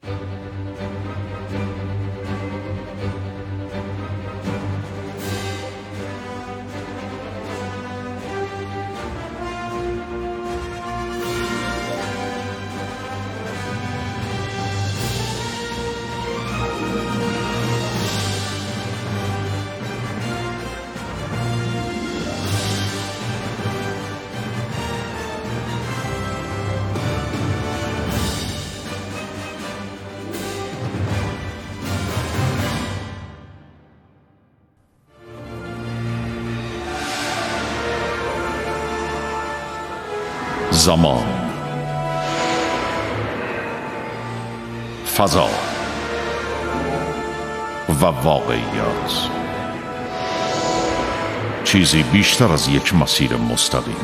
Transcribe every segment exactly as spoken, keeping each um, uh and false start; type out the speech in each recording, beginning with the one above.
زمان، فضا و واقعیات چیزی بیشتر از یک مسیر مستقیمه.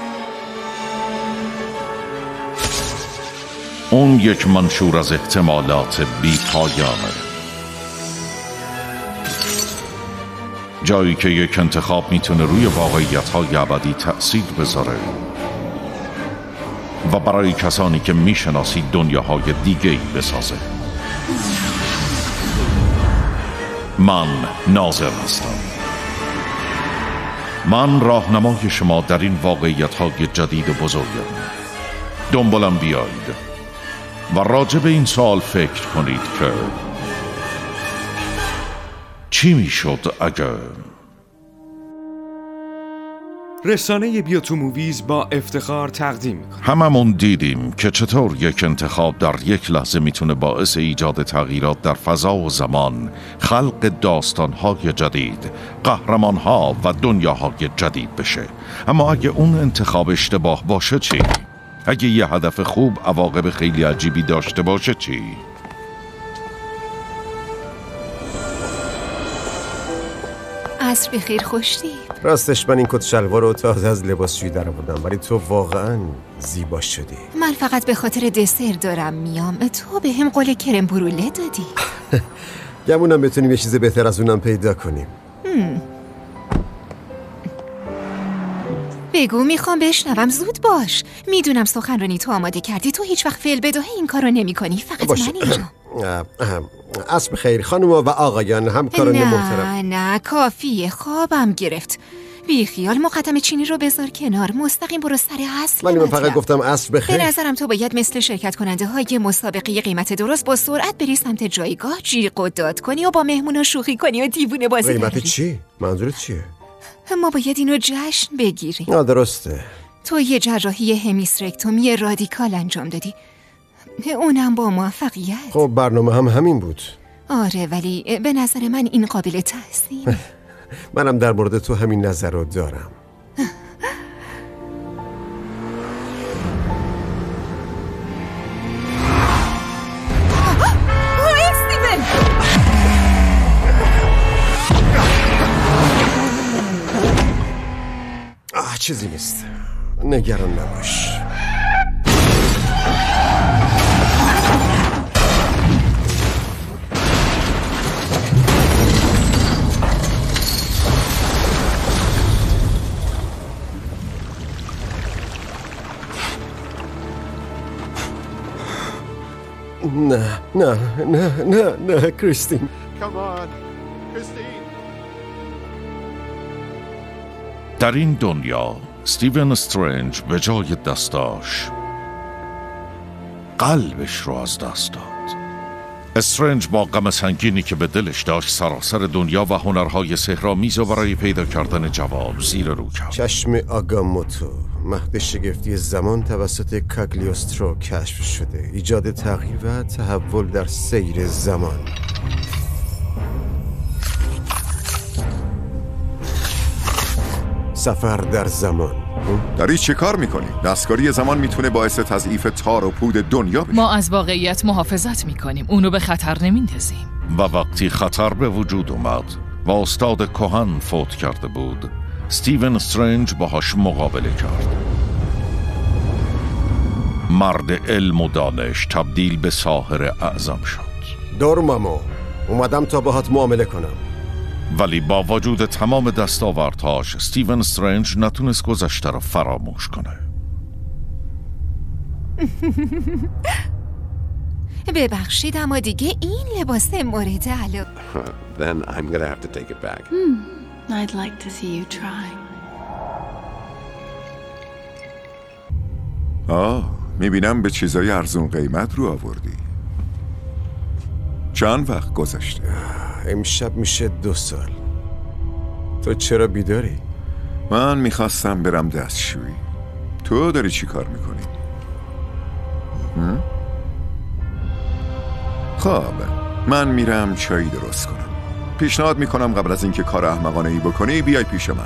اون یک منشور از احتمالات بی پایانه، جایی که یک انتخاب میتونه روی واقعیت‌های ابدی تأثیر بذاره و برای کسانی که میشناسید دنیاهای دیگه‌ای بسازه. من ناظر هستم. من راهنمای شما در این واقعیت‌های جدید و بزرگم. دنبالم بیایید و راجع به این سوال فکر کنید که چی میشد اگر رسانه بیوتو موویز با افتخار تقدیم می‌کنه. هممون دیدیم که چطور یک انتخاب در یک لحظه میتونه باعث ایجاد تغییرات در فضا و زمان، خلق داستان‌های جدید، قهرمان‌ها و دنیاهای جدید بشه. اما اگه اون انتخاب اشتباه باشه چی؟ اگه یه هدف خوب عواقب خیلی عجیبی داشته باشه چی؟ عصر بخیر خوشتی. راستش من این کت شلوار رو تازه از لباسشویی در آوردم، ولی تو واقعا زیبا شدی. من فقط به خاطر دسر دارم میام. تو به هم قول کرم بروله دادی. گمونم بتونیم یه چیز بهتر از اونم پیدا کنیم. هم. بگو، میخوام بشنوم. زود باش. میدونم سخنرانی تو آماده کردی. تو هیچ وقت فعل بداهه این کارو نمی کنی. فقط باشه. من اینجا. عصر خیر خانوما و آقایان، همکاران محترم. نه نه کافیه، خوابم گرفت. بی خیال، مقدمه چینی رو بذار کنار، مستقیم برو سر اصل. ولی من فقط گفتم عصر بخیر. به نظرم تو باید مثل شرکت کننده های مسابقه قیمت درست با سرعت بری سمت جایگاه، جیغ و داد کنی و با مهمونا شوخی کنی و دیوونه بازی قیمت کنی. چی؟ منظورت چیه؟ ما باید اینو جشن بگیریم. نه درسته. تو یه جراحی همیسترکتومی رادیکال انجام دادی، اونم با موفقیت. خب برنامه هم همین بود. آره، ولی به نظر من این قابل تحسین. منم در مورد تو همین نظر رو دارم. استیون! آه چیزی نیست، نگران نباش. نه نه نه نه نه کریستین. Come on, کریستین. در این دنیا استیون استرنج به جای دستاش قلبش رو از دست داد. استرنج با غم سنگینی که به دلش داشت سراسر دنیا و هنرهای سحرآمیز و برای پیدا کردن جواب زیر رو کرد. چشم آگاموتو، مهد شگفتی زمان توسط کاگلیوسترو کشف شده. ایجاد تغییر و تحول در سیر زمان. سفر در زمان. داری چه کار میکنی؟ دستکاری زمان میتونه باعث تضعیف تار و پود دنیا بشه. ما از واقعیت محافظت میکنیم، اونو به خطر نمیندازیم. و وقتی خطر به وجود اومد و استاد کهن فوت کرده بود، استیون استرنج باهاش مقابله کرد. مرد علم و دانش تبدیل به ساحر اعظم شد. دورمامو، اومدم تا باهات معامله کنم. ولی با وجود تمام دستاوردهاش استیون استرنج نتونست گذشته را فراموش کنه. ببخشید اما دیگه این لباس مورد علاقه. Then I'm gonna have to take it back. Hmm. I'd like to see you try. آه میبینم به چیزای ارزون قیمت رو آوردی. چند وقت گذشته؟ امشب میشه دو سال. تو چرا بیداری؟ من میخواستم برم دستشویی. تو داری چی کار میکنی؟ خب من میرم چایی درست کنم. پیشنهاد میکنم قبل از اینکه کار احمقانه ای بکنی بیای پیش من.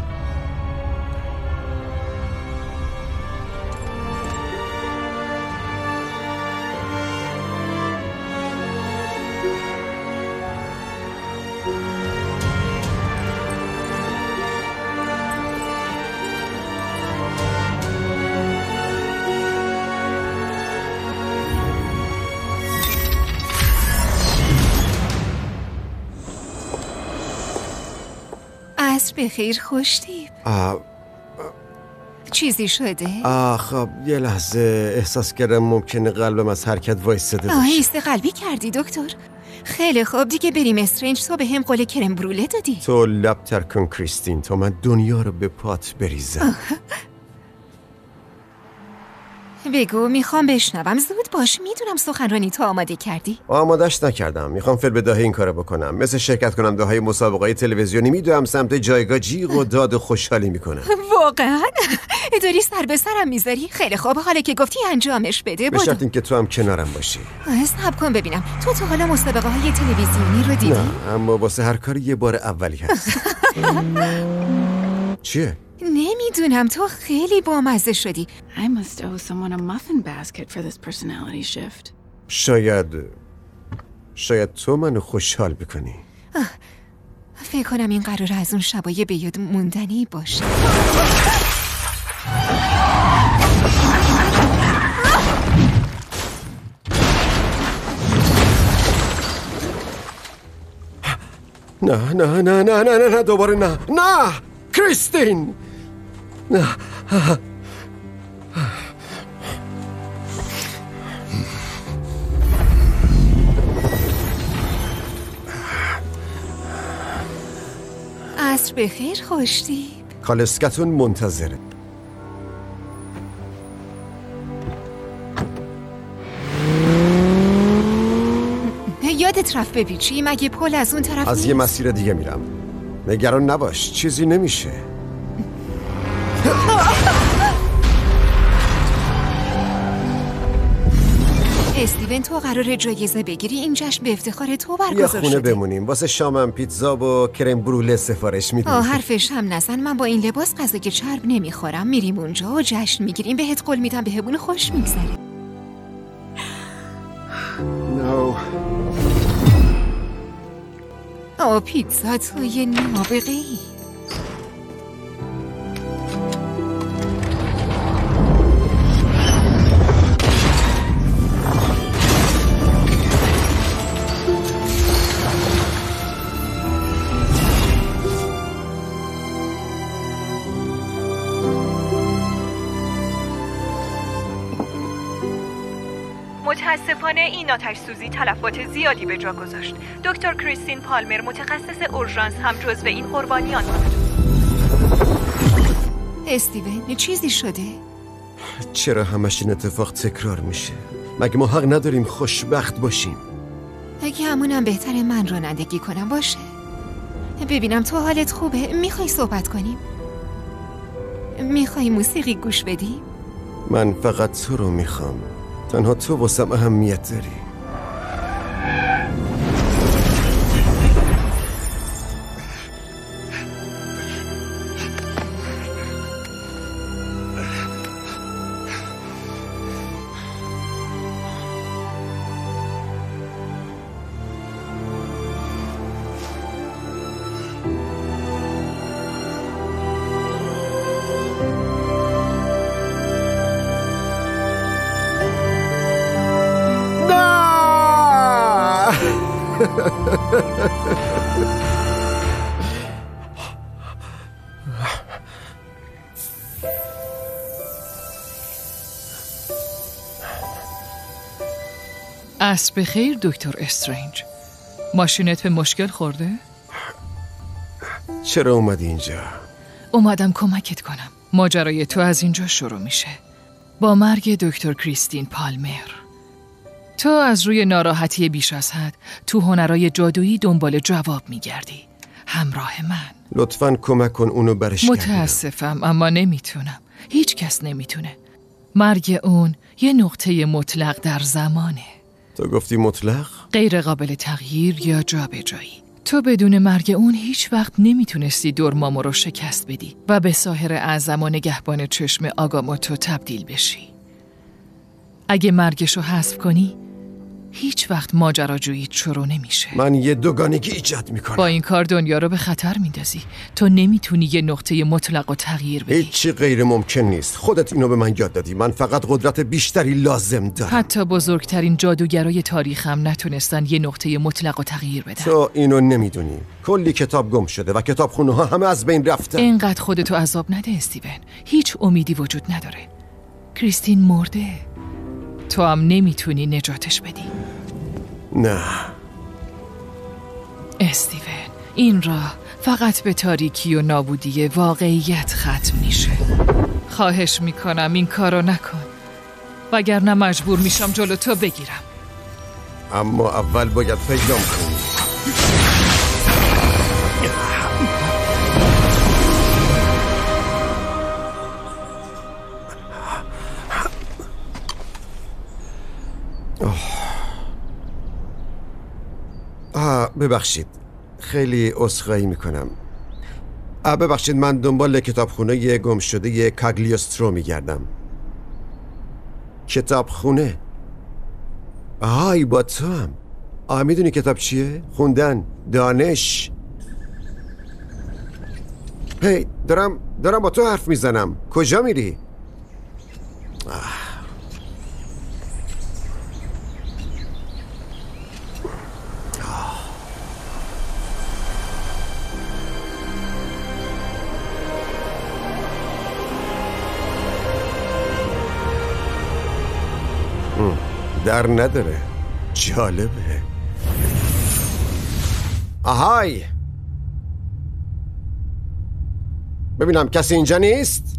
عصر بخیر خوشتیب. آه چیزی شده؟ آه خب یه لحظه احساس کردم ممکنه قلبم از حرکت وایستاده باشه. آه ایست قلبی کردی دکتر. خیلی خوب دیگه بریم استرنج. تو به هم قول کرم بروله دادی. تو لب تر کن کریستین تا من دنیا رو به پات بریزم. بگو میخوام بشنوم. زود باش، میدونم سخنرانی تو آماده کردی. آمادش نکردم. میخوام فل بداهه این کارو بکنم. مثل شرکت کننده های مسابقه تلویزیونی میدوام سمت جایگاه جیغ و داد و خوشحالی میکنم. واقعا؟ داری سر به سرم میذاری؟ خیلی خوب، حالا که گفتی انجامش بده. به شرط اینکه تو هم کنارم باشی. صبر کن ببینم. تو تو حالا مسابقه های تلویزیونی رو دیدی؟ نه، اما واسه هر کاری یه بار اولی هست. چیه؟ نمیدونم، تو خیلی بامزه شدی. I must owe someone a muffin basket for this personality shift. شاید شاید تو منو خوشحال بکنی. فکر کنم این قرار از اون شبای به یاد موندنی باشه. نه نه نه نه نه نه دوباره نه نه کریستین نه. عصر بخیر خوشتیب. کالسکتون منتظره. یادت رفت بپیچی؟ مگه پل از اون طرف از نیست؟ یه مسیر دیگه میرم. نگران نباش، چیزی نمیشه. استیون تو قراره جایزه بگیری. این جشن به افتخار تو یا برگزار خونه شده. بمونیم. واسه شامم پیتزا و کرم بروله سفارش میدیم. آه حرفش هم نزن. من با این لباس غذای چرب نمیخورم. میریم اونجا و جشن میگیریم. بهت قول میدم بهمون خوش میگذره. نو آه پیتزا تو یه نابغه ای. متاسفانه این آتش سوزی تلفات زیادی به جا گذاشت. دکتر کریستین پالمر متخصص اورژانس هم جزو این قربانیان بود. استیون چیزی شده؟ چرا همش این اتفاق تکرار میشه؟ مگه ما حق نداریم خوشبخت باشیم؟ اگه همونم بهتره من رانندگی کنم باشه. ببینم تو حالت خوبه؟ میخوای صحبت کنیم؟ میخوای موسیقی گوش بدیم؟ من فقط تو رو میخوام. تنها تو واسم اهمیت داری. عصر بخیر دکتر استرنج. ماشینت به مشکل خورده؟ چرا اومدی اینجا؟ اومدم کمکت کنم. ماجرای تو از اینجا شروع میشه، با مرگ دکتر کریستین پالمر. تو از روی ناراحتی بیش از حد تو هنرهای جادویی دنبال جواب میگردی. همراه من لطفاً کمک کن اونو برش گردونم. متاسفم اما نمیتونم. هیچ کس نمیتونه. مرگ اون یه نقطه مطلق در زمانه. تو گفتی مطلق؟ غیر قابل تغییر یا جابجایی. تو بدون مرگ اون هیچ وقت نمیتونستی دورمامو رو شکست بدی و به ساحر اعظم و نگهبان چشم آگاموتو تبدیل بشی. اگه مرگشو حذف کنی هیچ وقت ماجراجویی شروع نمیشه. من یه دوگانگی ایجاد میکنم. با این کار دنیا رو به خطر میندازی. تو نمیتونی یه نقطه مطلق و تغییر بدی. هیچی غیر ممکن نیست. خودت اینو به من یاد دادی. من فقط قدرت بیشتری لازم دارم. حتی بزرگترین جادوگرای تاریخ هم نتونستن یه نقطه مطلق و تغییر بدن. تو اینو نمیدونی. کلی کتاب گم شده و کتابخونه ها همه از بین رفتن. اینقدر خودتو عذاب نده استیون. هیچ امیدی وجود نداره. کریستین مرده. تو هم نمیتونی نجاتش بدی. نه استیون، این راه فقط به تاریکی و نابودی واقعیت ختم میشه. خواهش میکنم این کارو نکن، وگرنه مجبور میشم جلو تو بگیرم. اما اول باید پیدام کنی. آه ببخشید، خیلی عذرخواهی میکنم. آه ببخشید، من دنبال کتابخونه گم شده کاگلیوسترو میگردم. کتابخونه؟ آهای با تو هم. آه میدونی کتاب چیه؟ خوندن، دانش. هی دارم دارم با تو حرف میزنم. کجا میری؟ آه. در نداره. جالبه. آهای ببینم کسی اینجا نیست؟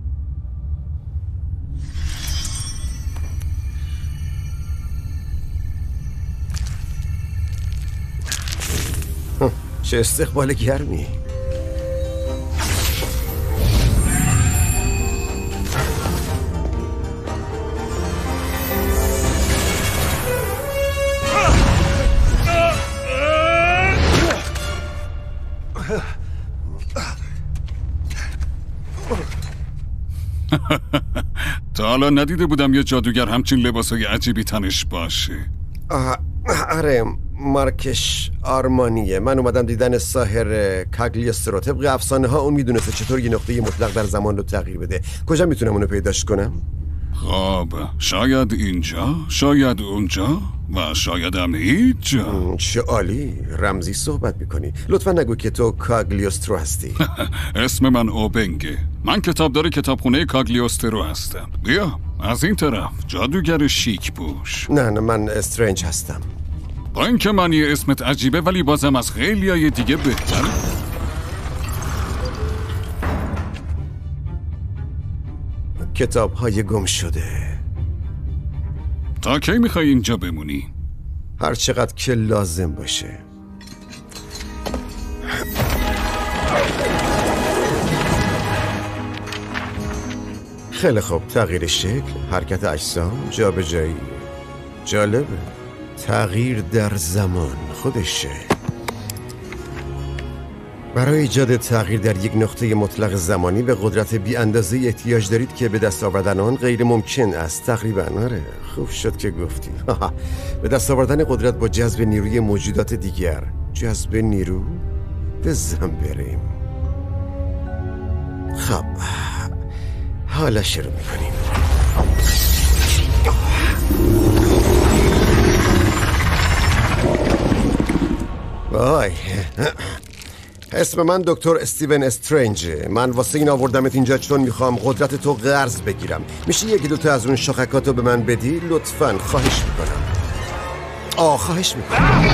چه استقبال گرمی. تا حالا ندیده بودم یه جادوگر همچین لباسای عجیبی تنش باشه. آره مارکش آرمانیه. من اومدم دیدن ساحر کاگلیوسترو. طبق افسانه ها اون میدونسته چطور یه نقطه مطلق در زمان رو تغییر بده. کجا میتونم اونو پیداش کنم؟ خب شاید اینجا، شاید اونجا و شاید هم هیچ جا. چه عالی، رمزی صحبت میکنی. لطفا نگو که تو کاگلیوسترو هستی. اسم من اوبنگه. من کتابدار کتابخونه کاگلیوسترو هستم. بیا از این طرف، جادوگر شیک پوش. نه نه من استرنج هستم. با اینکه معنی اسمت عجیبه ولی بازم از خیلیای دیگه بهتره. کتاب های گم شده. تا کی میخوای اینجا بمونی؟ هر چقدر که لازم باشه. خیلی خوب، تغییر شکل، حرکت اجسام، جابجایی. جالبه. تغییر در زمان خودشه. برای ایجاد تغییر در یک نقطه مطلق زمانی به قدرت بی اندازه احتیاج دارید که به دست آوردن آن غیر ممکن است. تقریبا. آره خوب شد که گفتی. به دست آوردن قدرت با جذب نیروی موجودات دیگر. جذب نیرو؟ بزن بریم. خب حالا شروع میکنیم. وای، اسم من دکتر استیون استرنجه. من واسه این آوردمت اینجا چون میخوام قدرت تو قرض بگیرم. میشه یکی دوتا از اون شاخکاتو به من بدی؟ لطفاً خواهش میکنم. آه خواهش میکنم.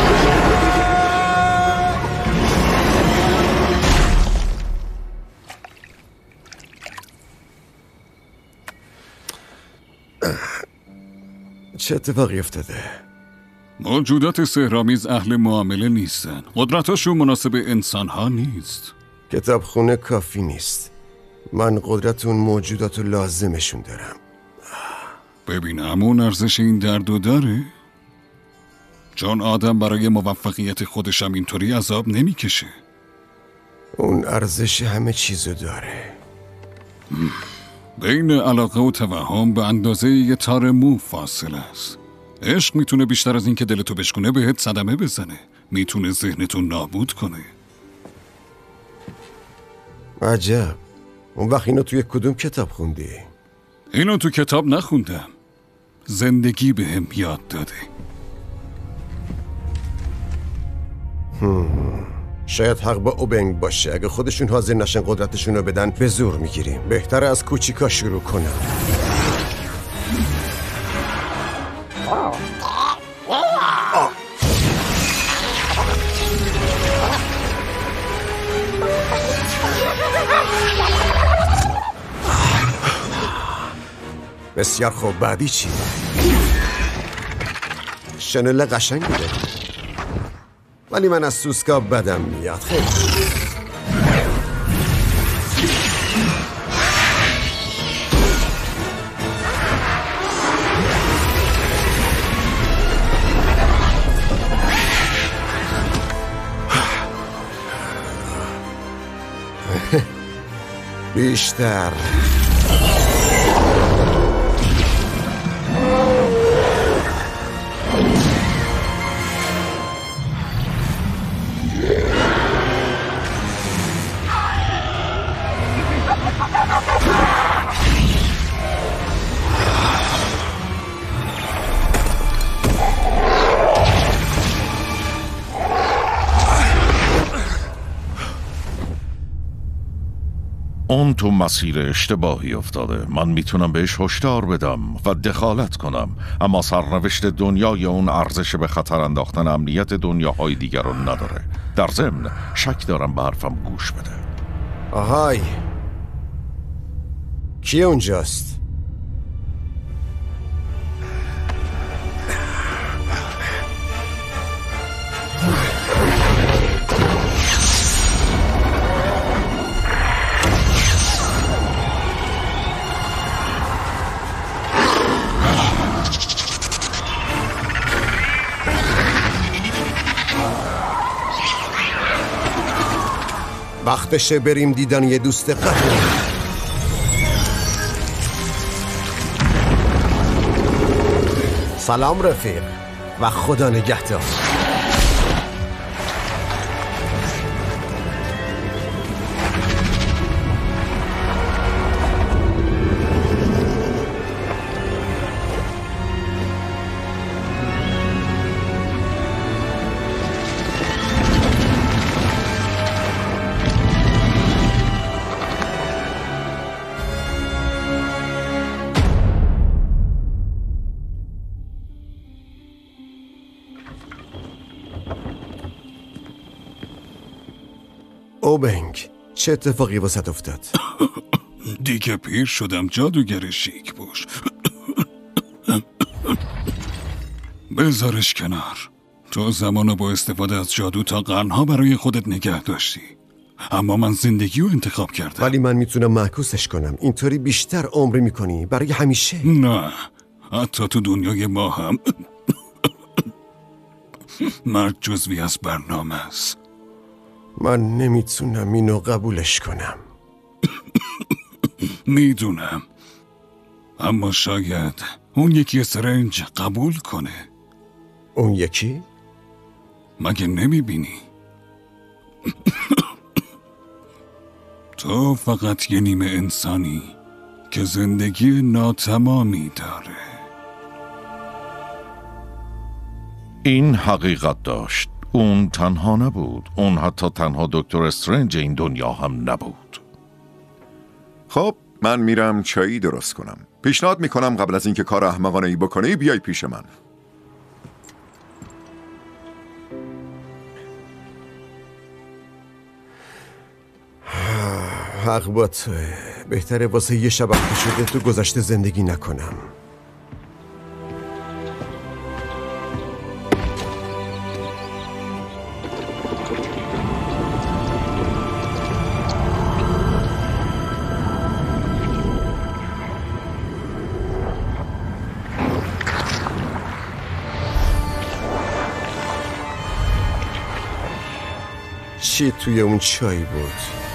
چه اتفاقی افتاده؟ موجودات سحرآمیز اهل معامله نیستن. قدرتاشون مناسب انسان ها نیست. کتابخونه کافی نیست. من قدرت اون موجودات رو لازمشون دارم. ببینم اون ارزش این دردو داره؟ چون آدم برای موفقیت خودش هم اینطوری عذاب نمیکشه. اون ارزش همه چیزو داره. بین علاقه و توهم به اندازه یه تار مو فاصله است. عشق میتونه بیشتر از این که دلتو بشکونه بهت صدمه بزنه. میتونه ذهنتو نابود کنه. عجب. اون وقت اینو توی کدوم کتاب خوندی؟ اینو تو کتاب نخوندم. زندگی به هم یاد داده. هم. شاید حق با اوبنگ باشه. اگه خودشون حاضر نشن قدرتشون رو بدن به زور میگیریم. بهتره از کوچیکا شروع کنم. بسیار خوب. بعدی چی؟ شنل قشنگی داری، ولی من از سوسکا بدم میاد. خیلی بیشتر. اون تو مسیر اشتباهی افتاده. من میتونم بهش هشدار بدم و دخالت کنم، اما سرنوشت دنیای اون ارزش به خطر انداختن امنیت دنیاهای دیگر رو نداره. در ضمن شک دارم به حرفم گوش بده. آهای، کی اونجاست؟ وقتشه بریم دیدن یه دوست قدیمی. سلام رفیق و خدا نگهدار. اوبنگ، چه اتفاقی واسط افتاد؟ دیگه پیر شدم جادوگر شیک پوش. بذارش کنار. تو زمانو با استفاده از جادو تا قرنها برای خودت نگه داشتی، اما من زندگی رو انتخاب کردم. ولی من میتونم معکوسش کنم. اینطوری بیشتر عمری میکنی برای همیشه. نه، حتی تو دنیای ما هم مرگ جزوی از برنامه است. من نمیتونم اینو قبولش کنم. میدونم، اما شاید اون یکی سرنج قبول کنه. اون یکی؟ مگه نمیبینی؟ تو فقط یه نیمه انسانی که زندگی ناتمامی داره. این حقیقت داشت. اون تنها نبود. اون حتی تنها دکتر استرنج این دنیا هم نبود. خب من میرم چایی درست کنم. پیشنهاد میکنم قبل از اینکه کار احمقانه ای بکنی بیای پیش من. حق با توه. بهتره واسه یه شب وقتی شده تو گذشته زندگی نکنم. چی توی اون چای بود؟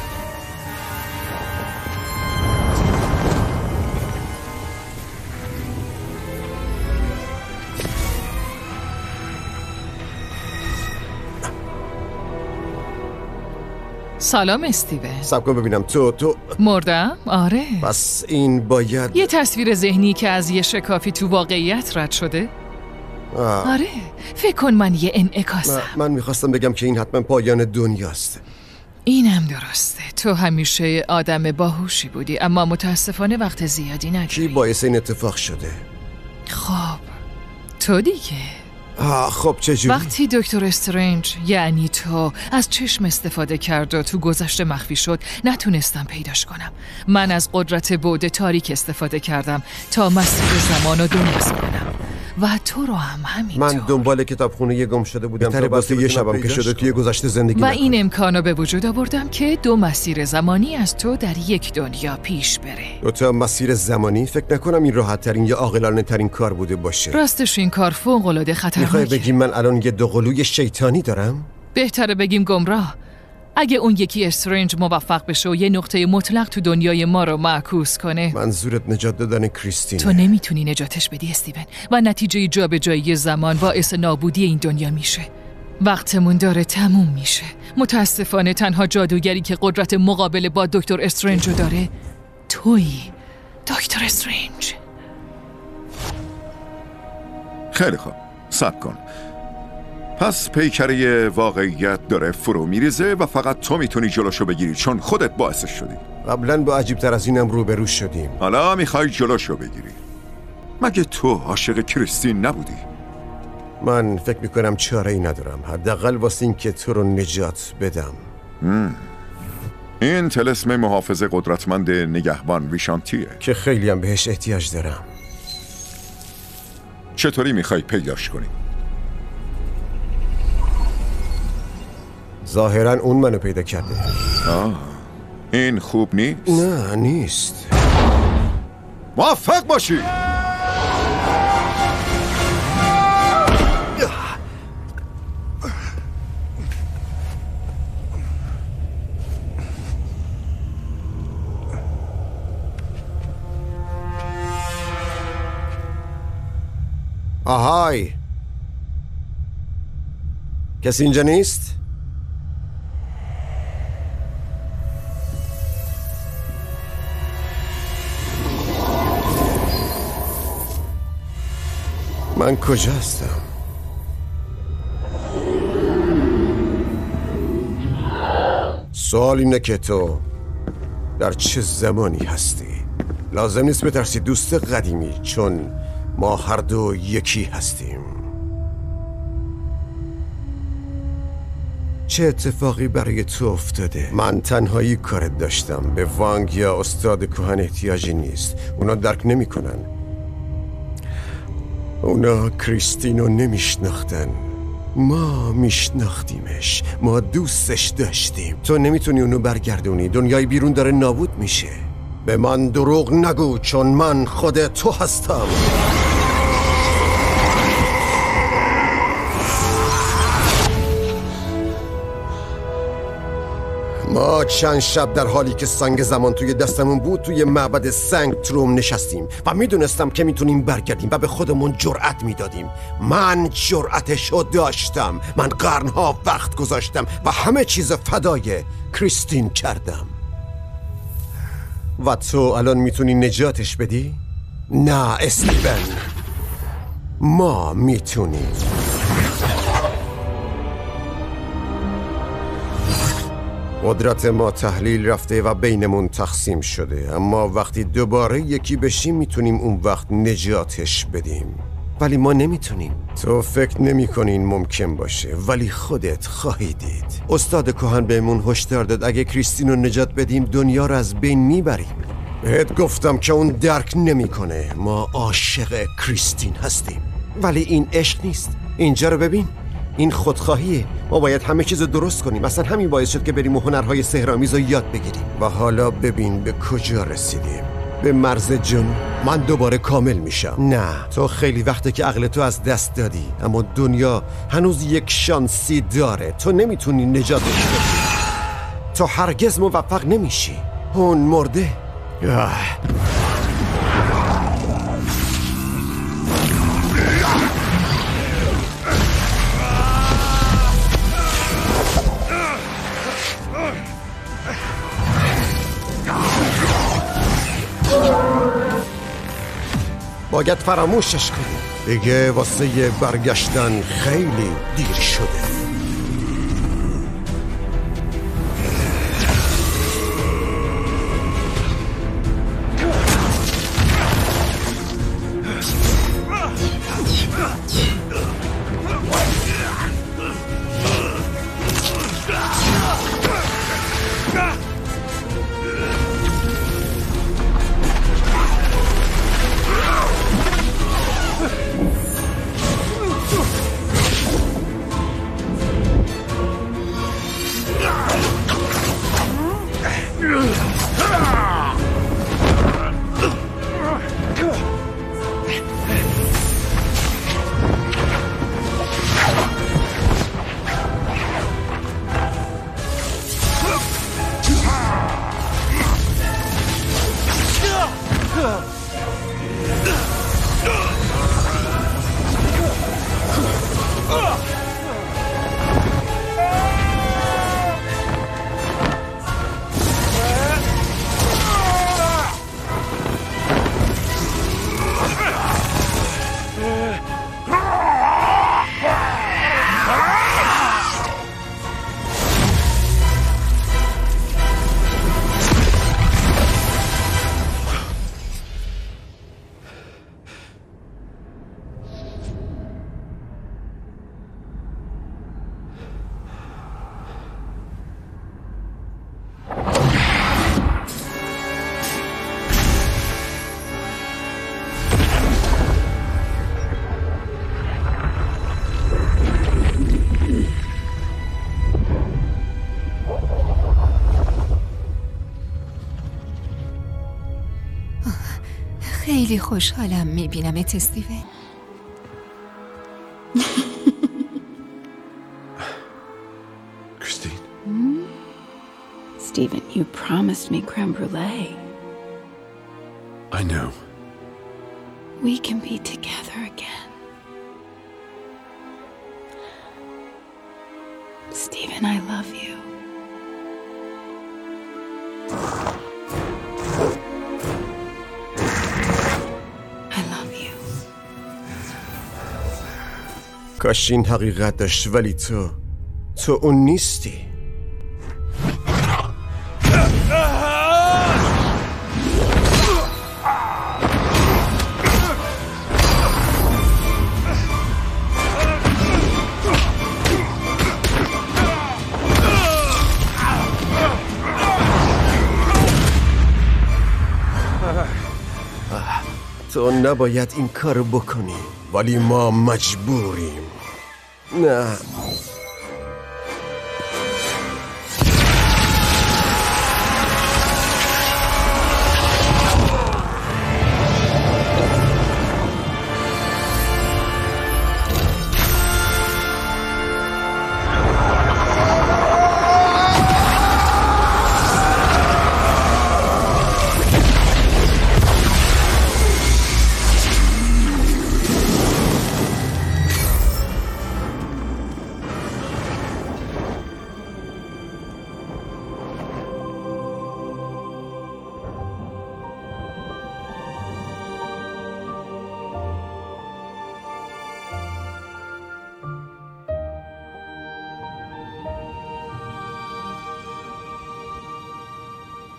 سلام استیون. سب کن ببینم تو تو مردم؟ آره. پس این باید یه تصویر ذهنی که از یه شکافی تو واقعیت رد شده؟ آه. آره. فکر کن من یه انعکاسم. من, من میخواستم بگم که این حتما پایان دنیاست. اینم درسته. تو همیشه آدم باهوشی بودی اما متاسفانه وقت زیادی نداری. کی باعث این اتفاق شده؟ خب تو دیگه. آه خب چجوری؟ وقتی دکتر استرنج یعنی تو از چشم استفاده کرد و تو گذشته مخفی شد نتونستم پیداش کنم. من از قدرت بعد تاریک استفاده کردم تا مسیر زمان رو دونست کنم و تو رو هم همینطور. من دنبال کتابخونه گم شده بودم تا واسه یه شبم که شده توی گذشته زندگی و نکنم. این امکانو به وجود آوردم که دو مسیر زمانی از تو در یک دنیا پیش بره. دو تا مسیر زمانی؟ فکر نکنم این راحت ترین یا عاقلانه ترین کار بوده باشه. راستش این کار فوق العاده خطرناکه. میخوای بگی من الان یه دوقلوی شیطانی دارم؟ بهتره بگیم گمراه. اگه اون یکی استرنج موفق بشه و یه نقطه مطلق تو دنیای ما رو معکوس کنه، منظورت نجات دادن کریستینه؟ تو نمیتونی نجاتش بدی استیون و نتیجه جابجایی زمان باعث نابودی این دنیا میشه. وقتمون داره تموم میشه. متاسفانه تنها جادوگری که قدرت مقابله با دکتر استرنج رو داره تویی دکتر استرنج. خیلی خوب، صبر کن. پس پیکره واقعیت داره فرو میریزه و فقط تو میتونی جلوشو بگیری چون خودت باعثش شدی. قبلا با عجیب تر از اینم روبرو شدیم. حالا میخوای جلوشو بگیری. مگه تو عاشق کریستین نبودی؟ من فکر میکنم چاره ای ندارم، حداقل واسه این که تو رو نجات بدم. مم. این طلسم محافظ قدرتمند نگهبان ویشانتیه که خیلی هم بهش احتیاج دارم. چطوری میخوای پیداش کنی؟ ظاهرا اون منو پیدا کرده. آه. این خوب نیست؟ نه نیست. موفق باشی! آهای، کسی اینجا نیست؟ من کجا هستم؟ سوال اینه که تو در چه زمانی هستی؟ لازم نیست بترسی دوست قدیمی، چون ما هر دو یکی هستیم. چه اتفاقی برای تو افتاده؟ من تنهایی کارت داشتم. به وانگ یا استاد کهن احتیاجی نیست. اونا درک نمی کنن. اونا کریستینو نمیشناختن. ما میشناختیمش. ما دوستش داشتیم. تو نمیتونی اونو برگردونی. دنیای بیرون داره نابود میشه. به من دروغ نگو، چون من خود تو هستم. ما چند شب در حالی که سنگ زمان توی دستمون بود توی معبد سنگ تروم نشستیم و میدونستم که میتونیم برگردیم و به خودمون جرأت میدادیم. من جرأتشو داشتم. من قرنها وقت گذاشتم و همه چیز فدای کریستین کردم. و تو الان میتونی نجاتش بدی؟ نه استیون، ما میتونیم. قدرت ما تحلیل رفته و بینمون تقسیم شده، اما وقتی دوباره یکی بشیم میتونیم اون وقت نجاتش بدیم. ولی ما نمیتونیم. تو فکر نمی کنین ممکن باشه، ولی خودت خواهی دید. استاد کهن بهمون هشدار داد اگه کریستین رو نجات بدیم دنیا رو از بین میبریم. بهت گفتم که اون درک نمیکنه. ما عاشق کریستین هستیم، ولی این عشق نیست. اینجا رو ببین، این خودخواهیه. ما باید همه چیز رو درست کنیم. اصلا همین باعث شد که بریم و هنرهای سحرآمیز رو یاد بگیریم. و حالا ببین به کجا رسیدیم. به مرز جنوب. من دوباره کامل میشم. نه، تو خیلی وقته که عقل تو از دست دادی، اما دنیا هنوز یک شانسی داره. تو نمیتونی نجاتش بدی. تو هرگز موفق نمیشی. اون مرده. آه. باید فراموشش کنی. دیگه واسه برگشتن خیلی دیر شده. خیلی خوشحالم میبینمت استیون. Christine. Hmm? Stephen, you promised me creme brulee. I know. We can be together again. Stephen, I love you. کاش این حقیقت داشت، ولی تو تو اون نیستی. تو نباید این کارو بکنی، ولی ما مجبوریم. نه.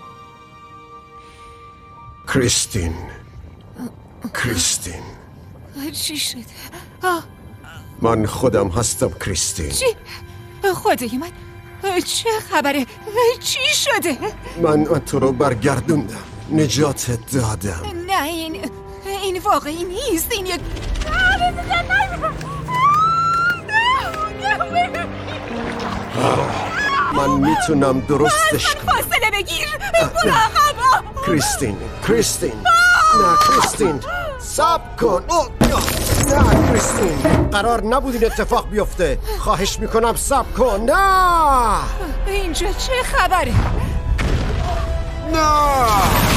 کریستین کریستین چی شده؟ آه. من خودم هستم کریستین. چی؟ خدای من چه خبره؟ چی شده؟ من من تو رو برگردوندم، نجاتت دادم. نه این این واقعی نیست. این یک من میتونم درستش کنم. فاصله بگیر. مراقبا. کریستین کریستین نه کریستین صبر کن. نه کریستین، قرار نبود این اتفاق بیفته. خواهش میکنم صبر کن. نه اینجا چه خبره؟ نه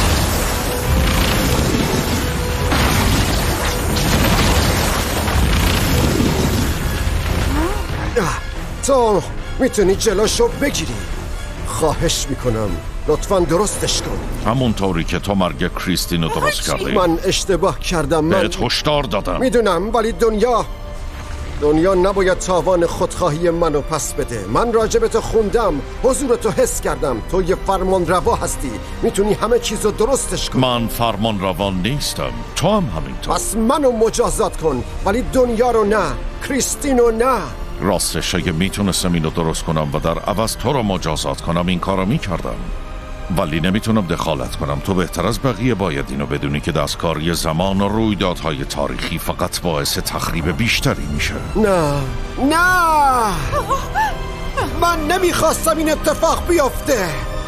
تو میتونی جلوشو بگیری. خواهش میکنم لطفاً درستش کن. همونطوری که تو مرگ کریستین رو درست کردی. من اشتباه کردم. من بهت هشدار دادم. میدونم، ولی دنیا دنیا نباید تاوان خودخواهی منو پس بده. من راجبتو خوندم، حضورتو حس کردم. تو یه فرمان روا هستی، میتونی همه چیزو درستش کن. من فرمان روا نیستم، تو هم همینطور. پس منو مجازات کن، ولی دنیا رو نه، کریستینو نه. راستش اگه میتونستم اینو درست کنم و در عوض تو رو مجازات کنم این کارو میکردم، ولی نمیتونم دخالت کنم. تو بهتر از بقیه باید اینو بدونی که دستکاری زمان و رویدادهای تاریخی فقط باعث تخریب بیشتری میشه. نه نه من نمیخواستم این اتفاق بیفته.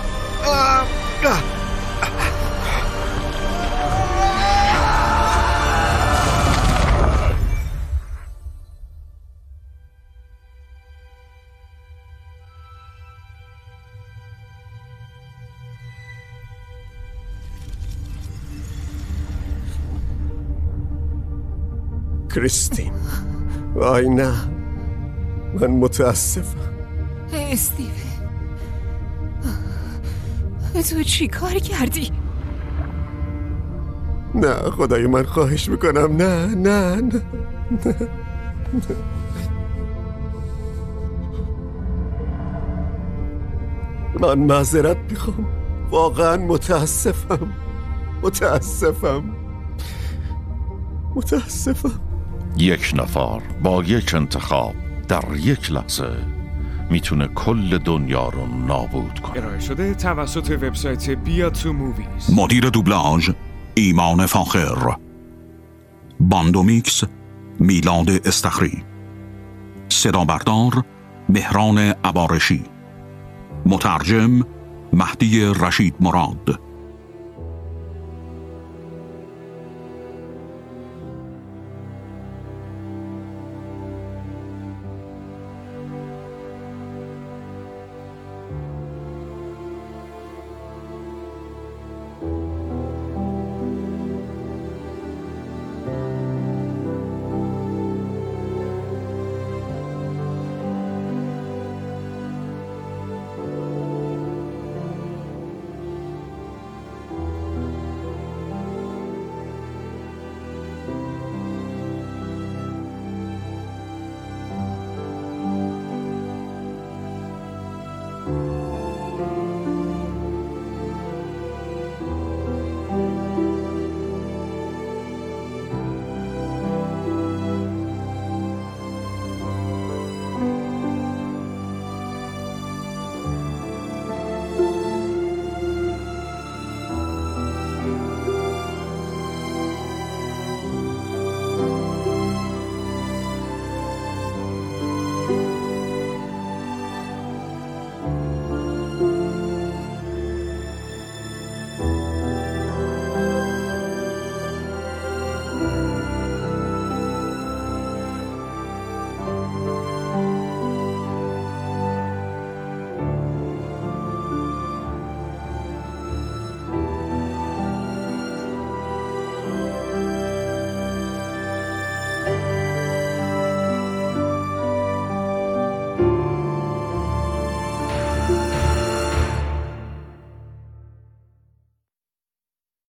کریستین، وای نه، من متاسفم. استیون، تو چی کار کردی؟ نه خدای من، خواهش میکنم نه نه نه, نه. من معذرت میخوام، واقعا متاسفم متاسفم متاسفم. یک نفر با یک انتخاب در یک لحظه میتونه کل دنیا رو نابود کنه. ارائه شده توسط وبسایت بیا تو موویز. مدیر دوبلاژ ایمان فاخر، باندومیکس میلاد استخری، صدا بردار مهران عبارشی، مترجم مهدی رشید مراد.